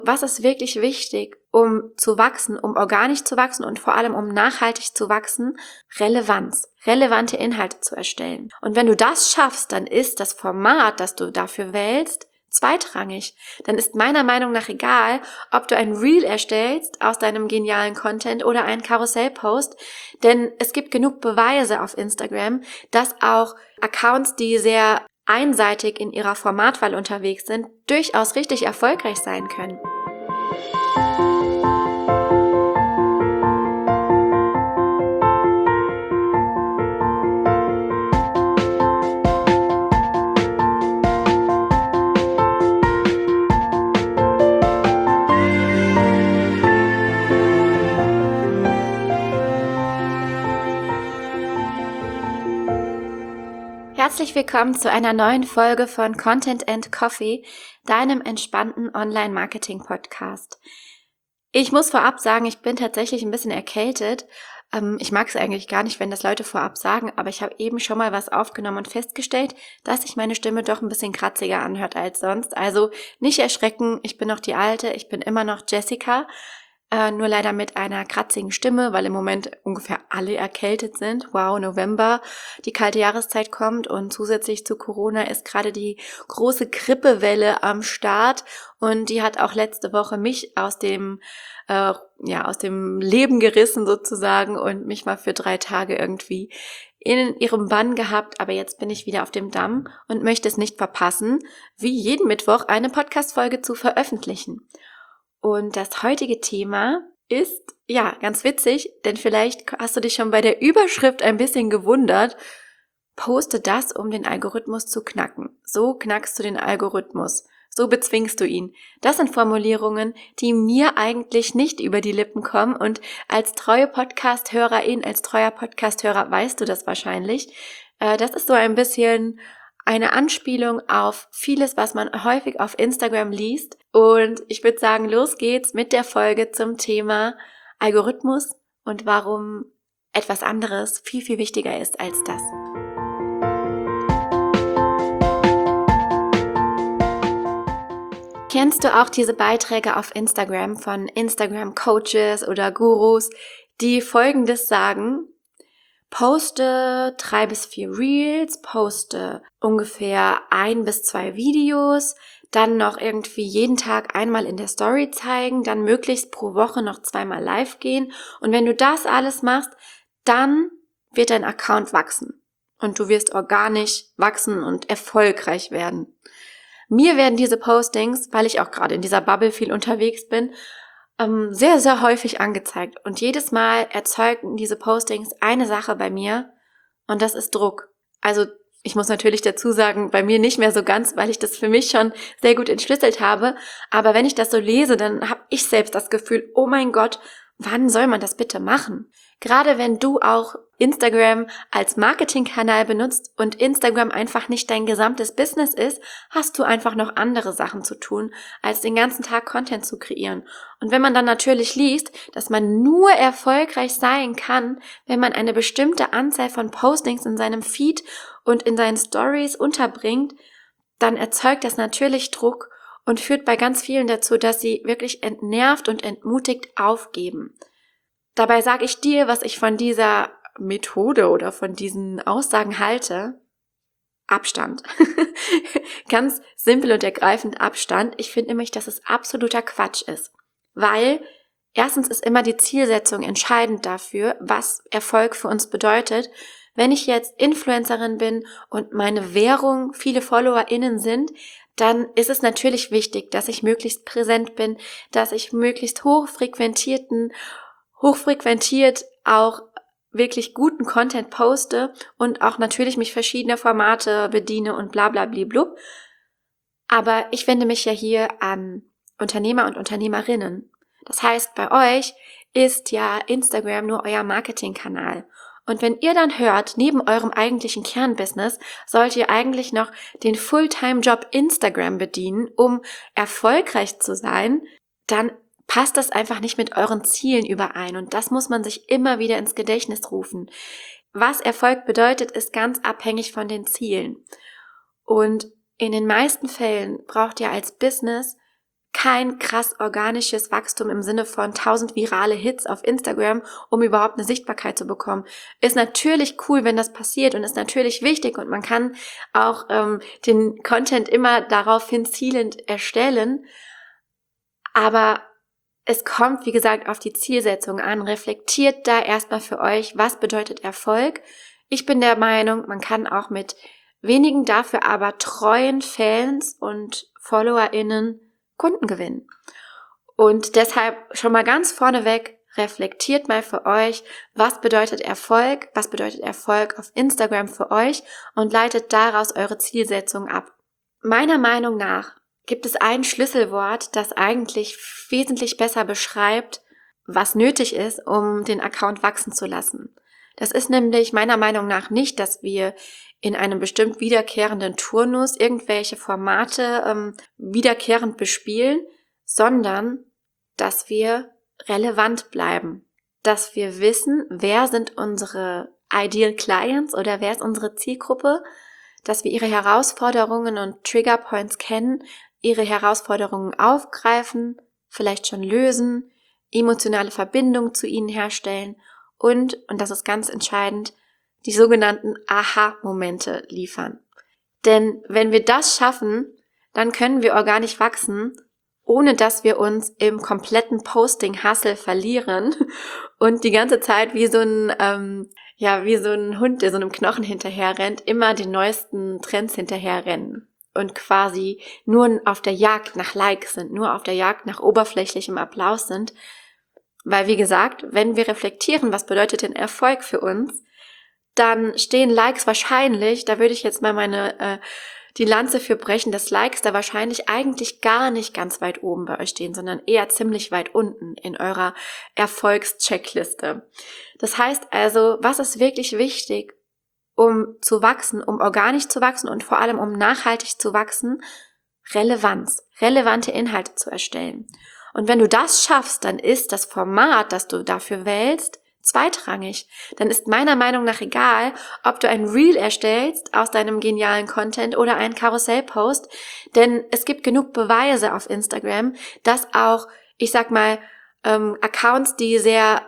Was ist wirklich wichtig, um zu wachsen, um organisch zu wachsen und vor allem um nachhaltig zu wachsen? Relevanz, relevante Inhalte zu erstellen. Und wenn du das schaffst, dann ist das Format, das du dafür wählst, zweitrangig. Dann ist meiner Meinung nach egal, ob du ein Reel erstellst aus deinem genialen Content oder einen Karussellpost, denn es gibt genug Beweise auf Instagram, dass auch Accounts, die sehr einseitig in ihrer Formatwahl unterwegs sind, durchaus richtig erfolgreich sein können. Herzlich willkommen zu einer neuen Folge von Content & Coffee, deinem entspannten Online-Marketing-Podcast. Ich muss vorab sagen, ich bin tatsächlich ein bisschen erkältet. Ich mag es eigentlich gar nicht, wenn das Leute vorab sagen, aber ich habe eben schon mal was aufgenommen und festgestellt, dass sich meine Stimme doch ein bisschen kratziger anhört als sonst. Also nicht erschrecken, ich bin noch die Alte, ich bin immer noch Jessica. Nur leider mit einer kratzigen Stimme, weil im Moment ungefähr alle erkältet sind. Wow, November, die kalte Jahreszeit kommt und zusätzlich zu Corona ist gerade die große Grippewelle am Start und die hat auch letzte Woche mich aus dem Leben gerissen sozusagen und mich mal für 3 Tage irgendwie in ihrem Bann gehabt, aber jetzt bin ich wieder auf dem Damm und möchte es nicht verpassen, wie jeden Mittwoch eine Podcast-Folge zu veröffentlichen. Und das heutige Thema ist, ganz witzig, denn vielleicht hast du dich schon bei der Überschrift ein bisschen gewundert. Poste das, um den Algorithmus zu knacken. So knackst du den Algorithmus. So bezwingst du ihn. Das sind Formulierungen, die mir eigentlich nicht über die Lippen kommen und als treue Podcast-Hörerin, als treuer Podcast-Hörer weißt du das wahrscheinlich. Das ist so ein bisschen eine Anspielung auf vieles, was man häufig auf Instagram liest. Und ich würde sagen, los geht's mit der Folge zum Thema Algorithmus und warum etwas anderes viel, viel wichtiger ist als das. Kennst du auch diese Beiträge auf Instagram von Instagram-Coaches oder Gurus, die Folgendes sagen: Poste 3 bis 4 Reels, poste ungefähr 1 bis 2 Videos, dann noch irgendwie jeden Tag einmal in der Story zeigen, dann möglichst pro Woche noch 2-mal live gehen. Und wenn du das alles machst, dann wird dein Account wachsen. Und du wirst organisch wachsen und erfolgreich werden. Mir werden diese Postings, weil ich auch gerade in dieser Bubble viel unterwegs bin, sehr, sehr häufig angezeigt. Und jedes Mal erzeugen diese Postings eine Sache bei mir und das ist Druck. Also ich muss natürlich dazu sagen, bei mir nicht mehr so ganz, weil ich das für mich schon sehr gut entschlüsselt habe. Aber wenn ich das so lese, dann habe ich selbst das Gefühl, oh mein Gott, wann soll man das bitte machen? Gerade wenn du auch Instagram als Marketingkanal benutzt und Instagram einfach nicht dein gesamtes Business ist, hast du einfach noch andere Sachen zu tun, als den ganzen Tag Content zu kreieren. Und wenn man dann natürlich liest, dass man nur erfolgreich sein kann, wenn man eine bestimmte Anzahl von Postings in seinem Feed und in seinen Stories unterbringt, dann erzeugt das natürlich Druck und führt bei ganz vielen dazu, dass sie wirklich entnervt und entmutigt aufgeben. Dabei sage ich dir, was ich von dieser Methode oder von diesen Aussagen halte. Abstand. Ganz simpel und ergreifend Abstand. Ich finde nämlich, dass es absoluter Quatsch ist. Weil erstens ist immer die Zielsetzung entscheidend dafür, was Erfolg für uns bedeutet. Wenn ich jetzt Influencerin bin und meine Währung viele FollowerInnen sind, dann ist es natürlich wichtig, dass ich möglichst präsent bin, dass ich möglichst hochfrequentiert auch wirklich guten Content poste und auch natürlich mich verschiedener Formate bediene und bla bla blub. Aber ich wende mich ja hier an Unternehmer und Unternehmerinnen. Das heißt, bei euch ist ja Instagram nur euer Marketingkanal. Und wenn ihr dann hört, neben eurem eigentlichen Kernbusiness sollt ihr eigentlich noch den Fulltime-Job Instagram bedienen, um erfolgreich zu sein, dann passt das einfach nicht mit euren Zielen überein und das muss man sich immer wieder ins Gedächtnis rufen. Was Erfolg bedeutet, ist ganz abhängig von den Zielen. Und in den meisten Fällen braucht ihr als Business kein krass organisches Wachstum im Sinne von 1000 virale Hits auf Instagram, um überhaupt eine Sichtbarkeit zu bekommen. Ist natürlich cool, wenn das passiert und ist natürlich wichtig und man kann auch den Content immer daraufhin zielend erstellen. Aber es kommt, wie gesagt, auf die Zielsetzung an. Reflektiert da erstmal für euch, was bedeutet Erfolg. Ich bin der Meinung, man kann auch mit wenigen, dafür aber treuen Fans und FollowerInnen Kunden gewinnen. Und deshalb schon mal ganz vorneweg, reflektiert mal für euch, was bedeutet Erfolg auf Instagram für euch und leitet daraus eure Zielsetzung ab. Meiner Meinung nach gibt es ein Schlüsselwort, das eigentlich wesentlich besser beschreibt, was nötig ist, um den Account wachsen zu lassen. Das ist nämlich meiner Meinung nach nicht, dass wir in einem bestimmt wiederkehrenden Turnus irgendwelche Formate wiederkehrend bespielen, sondern dass wir relevant bleiben. Dass wir wissen, wer sind unsere Ideal Clients oder wer ist unsere Zielgruppe, dass wir ihre Herausforderungen und Triggerpoints kennen, ihre Herausforderungen aufgreifen, vielleicht schon lösen, emotionale Verbindung zu ihnen herstellen und das ist ganz entscheidend, die sogenannten Aha-Momente liefern. Denn wenn wir das schaffen, dann können wir organisch wachsen, ohne dass wir uns im kompletten Posting-Hustle verlieren und die ganze Zeit wie so ein Hund, der so einem Knochen hinterherrennt, immer den neuesten Trends hinterherrennen und quasi nur auf der Jagd nach Likes sind, nur auf der Jagd nach oberflächlichem Applaus sind. Weil, wie gesagt, wenn wir reflektieren, was bedeutet denn Erfolg für uns, dann stehen Likes wahrscheinlich, da würde ich jetzt mal die Lanze für brechen, dass Likes da wahrscheinlich eigentlich gar nicht ganz weit oben bei euch stehen, sondern eher ziemlich weit unten in eurer Erfolgscheckliste. Das heißt also, was ist wirklich wichtig, um zu wachsen, um organisch zu wachsen und vor allem um nachhaltig zu wachsen? Relevanz, relevante Inhalte zu erstellen. Und wenn du das schaffst, dann ist das Format, das du dafür wählst, zweitrangig. Dann ist meiner Meinung nach egal, ob du ein Reel erstellst aus deinem genialen Content oder einen Karussellpost, denn es gibt genug Beweise auf Instagram, dass auch, ich sag mal, Accounts, die sehr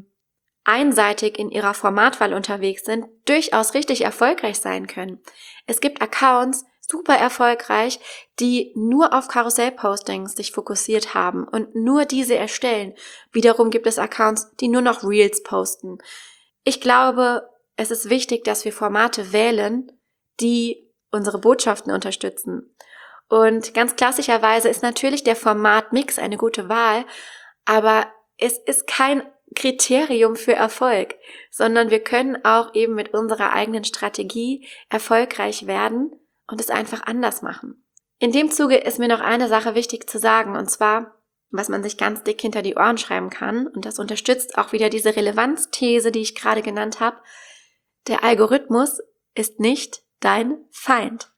einseitig in ihrer Formatwahl unterwegs sind, durchaus richtig erfolgreich sein können. Es gibt Accounts, super erfolgreich, die nur auf Karussellpostings sich fokussiert haben und nur diese erstellen. Wiederum gibt es Accounts, die nur noch Reels posten. Ich glaube, es ist wichtig, dass wir Formate wählen, die unsere Botschaften unterstützen. Und ganz klassischerweise ist natürlich der Formatmix eine gute Wahl, aber es ist kein Kriterium für Erfolg, sondern wir können auch eben mit unserer eigenen Strategie erfolgreich werden und es einfach anders machen. In dem Zuge ist mir noch eine Sache wichtig zu sagen, und zwar, was man sich ganz dick hinter die Ohren schreiben kann, und das unterstützt auch wieder diese Relevanzthese, die ich gerade genannt habe. Der Algorithmus ist nicht dein Feind.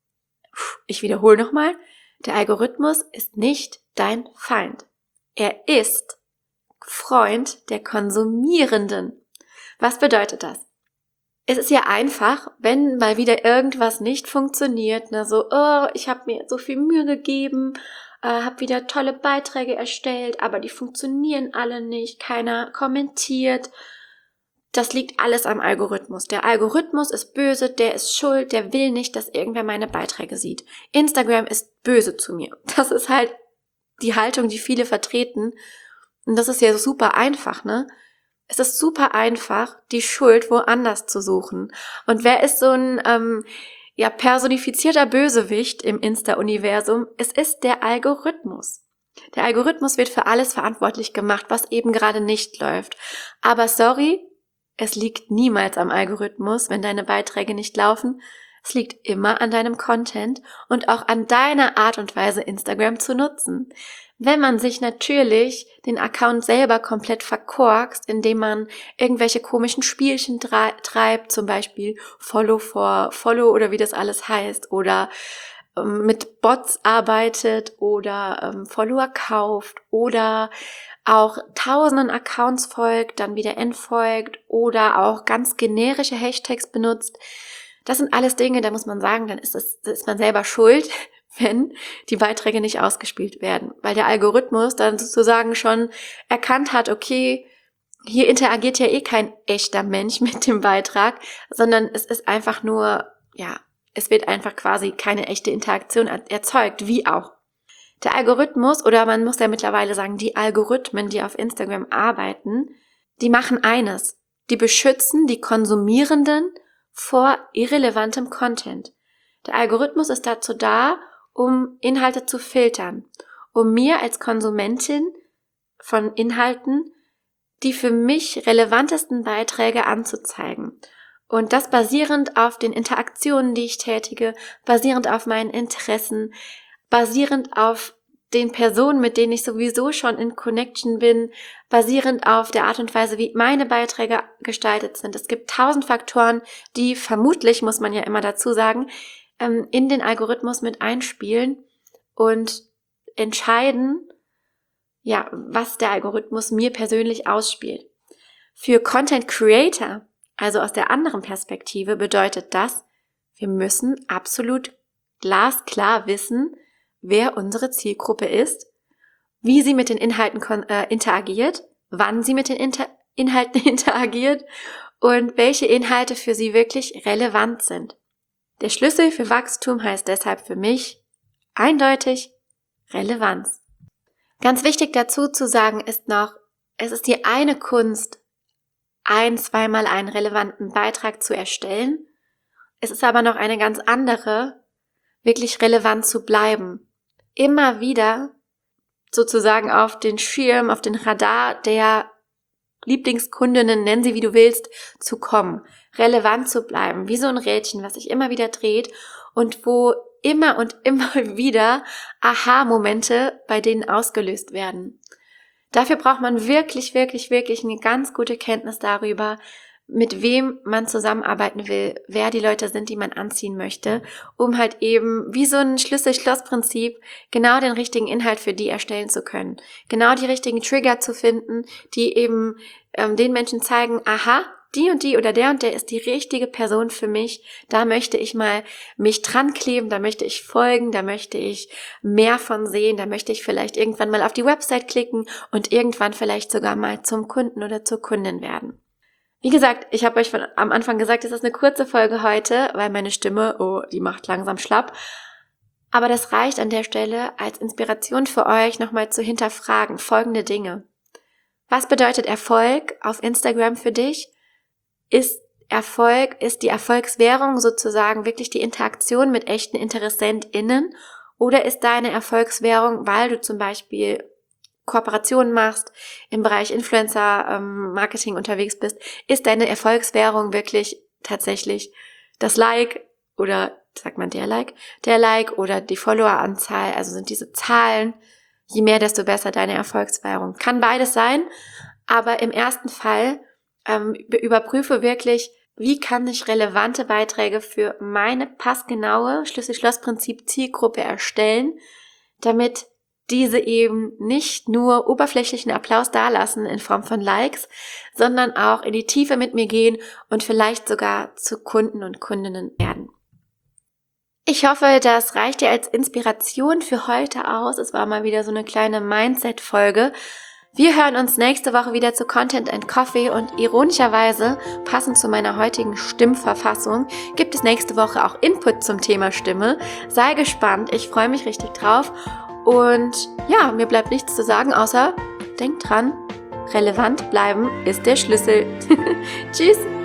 Ich wiederhole nochmal, der Algorithmus ist nicht dein Feind. Er ist Freund der Konsumierenden. Was bedeutet das? Es ist ja einfach, wenn mal wieder irgendwas nicht funktioniert, ich habe mir so viel Mühe gegeben, habe wieder tolle Beiträge erstellt, aber die funktionieren alle nicht, keiner kommentiert. Das liegt alles am Algorithmus. Der Algorithmus ist böse, der ist schuld, der will nicht, dass irgendwer meine Beiträge sieht. Instagram ist böse zu mir. Das ist halt die Haltung, die viele vertreten. Und das ist ja super einfach, ne? Es ist super einfach, die Schuld woanders zu suchen. Und wer ist so ein personifizierter Bösewicht im Insta-Universum? Es ist der Algorithmus. Der Algorithmus wird für alles verantwortlich gemacht, was eben gerade nicht läuft. Aber sorry, es liegt niemals am Algorithmus, wenn deine Beiträge nicht laufen. Es liegt immer an deinem Content und auch an deiner Art und Weise, Instagram zu nutzen. Wenn man sich natürlich den Account selber komplett verkorkst, indem man irgendwelche komischen Spielchen treibt, zum Beispiel Follow for Follow oder wie das alles heißt, oder mit Bots arbeitet oder Follower kauft oder auch tausenden Accounts folgt, dann wieder entfolgt oder auch ganz generische Hashtags benutzt. Das sind alles Dinge, da muss man sagen, dann ist man selber schuld. wenn die Beiträge nicht ausgespielt werden, weil der Algorithmus dann sozusagen schon erkannt hat, okay, hier interagiert ja kein echter Mensch mit dem Beitrag, sondern es ist einfach nur, es wird einfach quasi keine echte Interaktion erzeugt, wie auch. Der Algorithmus, oder man muss ja mittlerweile sagen, die Algorithmen, die auf Instagram arbeiten, die machen eines: Die beschützen die Konsumierenden vor irrelevantem Content. Der Algorithmus ist dazu da, um Inhalte zu filtern, um mir als Konsumentin von Inhalten die für mich relevantesten Beiträge anzuzeigen. Und das basierend auf den Interaktionen, die ich tätige, basierend auf meinen Interessen, basierend auf den Personen, mit denen ich sowieso schon in Connection bin, basierend auf der Art und Weise, wie meine Beiträge gestaltet sind. Es gibt 1000 Faktoren, die vermutlich, muss man ja immer dazu sagen, in den Algorithmus mit einspielen und entscheiden, was der Algorithmus mir persönlich ausspielt. Für Content Creator, also aus der anderen Perspektive, bedeutet das, wir müssen absolut glasklar wissen, wer unsere Zielgruppe ist, wie sie mit den Inhalten interagiert, wann sie mit den Inhalten interagiert und welche Inhalte für sie wirklich relevant sind. Der Schlüssel für Wachstum heißt deshalb für mich eindeutig Relevanz. Ganz wichtig dazu zu sagen ist noch, es ist die eine Kunst, zweimal einen relevanten Beitrag zu erstellen. Es ist aber noch eine ganz andere, wirklich relevant zu bleiben. Immer wieder sozusagen auf den Schirm, auf den Radar der Lieblingskundinnen, nenn sie wie du willst, zu kommen. Relevant zu bleiben, wie so ein Rädchen, was sich immer wieder dreht und wo immer und immer wieder Aha-Momente bei denen ausgelöst werden. Dafür braucht man wirklich, wirklich, wirklich eine ganz gute Kenntnis darüber, mit wem man zusammenarbeiten will, wer die Leute sind, die man anziehen möchte, um halt eben wie so ein Schlüssel-Schloss-Prinzip genau den richtigen Inhalt für die erstellen zu können. Genau die richtigen Trigger zu finden, die eben den Menschen zeigen, aha, die und die oder der ist die richtige Person für mich, da möchte ich mal mich dran kleben, da möchte ich folgen, da möchte ich mehr von sehen, da möchte ich vielleicht irgendwann mal auf die Website klicken und irgendwann vielleicht sogar mal zum Kunden oder zur Kundin werden. Wie gesagt, ich habe euch am Anfang gesagt, es ist eine kurze Folge heute, weil meine Stimme, die macht langsam schlapp. Aber das reicht an der Stelle als Inspiration für euch, nochmal zu hinterfragen folgende Dinge. Was bedeutet Erfolg auf Instagram für dich? Ist die Erfolgswährung sozusagen wirklich die Interaktion mit echten InteressentInnen? Oder ist deine Erfolgswährung, weil du zum Beispiel Kooperationen machst, im Bereich Influencer-Marketing unterwegs bist, ist deine Erfolgswährung wirklich tatsächlich das Like oder, sagt man der Like oder die Followeranzahl, also sind diese Zahlen, je mehr, desto besser deine Erfolgswährung. Kann beides sein, aber im ersten Fall überprüfe wirklich, wie kann ich relevante Beiträge für meine passgenaue Schlüssel-Schloss-Prinzip Zielgruppe erstellen, damit diese eben nicht nur oberflächlichen Applaus dalassen in Form von Likes, sondern auch in die Tiefe mit mir gehen und vielleicht sogar zu Kunden und Kundinnen werden. Ich hoffe, das reicht dir als Inspiration für heute aus. Es war mal wieder so eine kleine Mindset-Folge. Wir hören uns nächste Woche wieder zu Content and Coffee und ironischerweise, passend zu meiner heutigen Stimmverfassung, gibt es nächste Woche auch Input zum Thema Stimme. Sei gespannt, ich freue mich richtig drauf und mir bleibt nichts zu sagen, außer denk dran, relevant bleiben ist der Schlüssel. Tschüss!